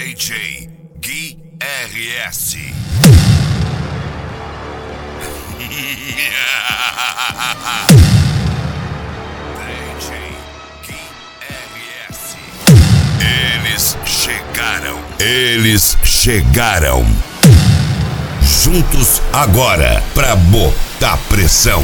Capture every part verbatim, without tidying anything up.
D J Gui R S. D J Gui R S. Eles chegaram. Eles chegaram. Juntos agora pra botar pressão.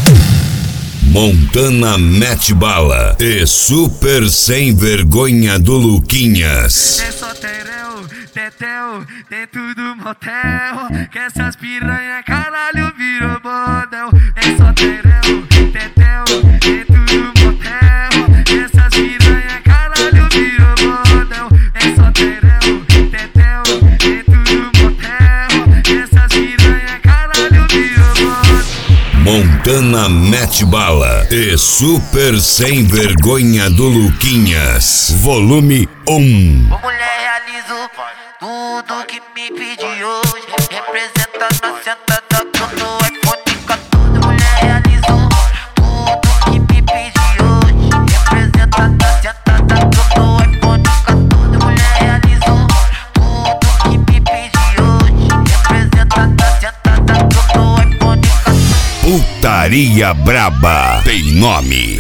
Montana mete bala e super sem vergonha do Luquinhas. É só terão, tetel, tem tudo motel. Que essas piranha caralho virou bordel. É só terão, tetel, tem tudo motel. Que essas piranha caralho virou bordel. É só terão, tetel, tem tudo motel. Que essas piranha caralho virou bordel. Montana mete bala e super sem vergonha do Luquinhas. Volume um. Ô mulher, realizo tudo que me pedi hoje. Representando a sentada no iPhone quatorze. Mulher, realizo tudo que me pedi hoje. Representando a sentada no iPhone quatorze. Mulher, realizo tudo que me pedi hoje. Representando a sentada no iPhone quatorze. Putaria braba tem nome.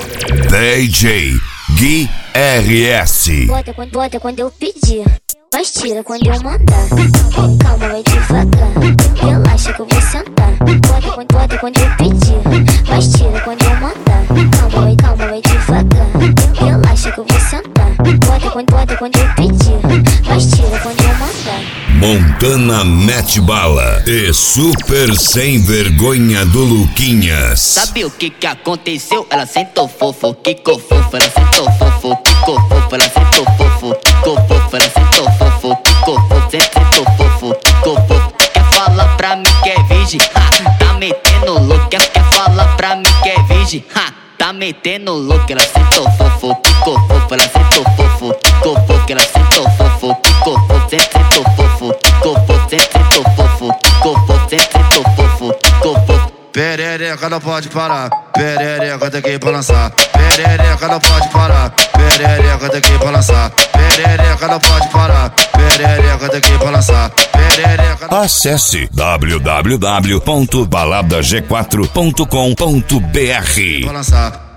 D J Gui R S. Bota quando, bota quando eu pedir, mas tira quando eu mandar. Calma, vai devagar, relaxa que eu vou sentar. Bota quando, bota quando eu pedir, mas tira quando eu mandar. Calma, vai, calma, vai devagar, relaxa que eu vou sentar. Bota quando, bota quando eu pedir, mas tira quando eu mandar. Montana mete bala e super sem vergonha do Luquinhas. Sabe o que que aconteceu? Ela sentou fofo, quicou fofo. Ela sentou fofo, quicou fofo. Ela sentou fofo, quicou fofo. Ela sentou fofo, quicou fofo. Sentou fofo, quicou fofo. Quer falar pra mim que é virgem? Ha, tá metendo louco. Quer, quer falar pra mim que é virgem? Ha, tá metendo louco. Ela sentou fofo, quicou fofo. Ela sentou fofo, quicou fofo. Ela sentou fofo, quicou fofo. Sentou fofo, quicou fofo. Sentou fofo, quicou fofo. Sentou fofo, quicou fofo. Perereca não pode parar, perereca tem que balançar. Perereca não pode parar, perereca tem que balançar. Perereca não pode parar, perereca tem que balançar. Perereca. Acesse w w w ponto balada g quatro ponto com ponto b r. Balançar.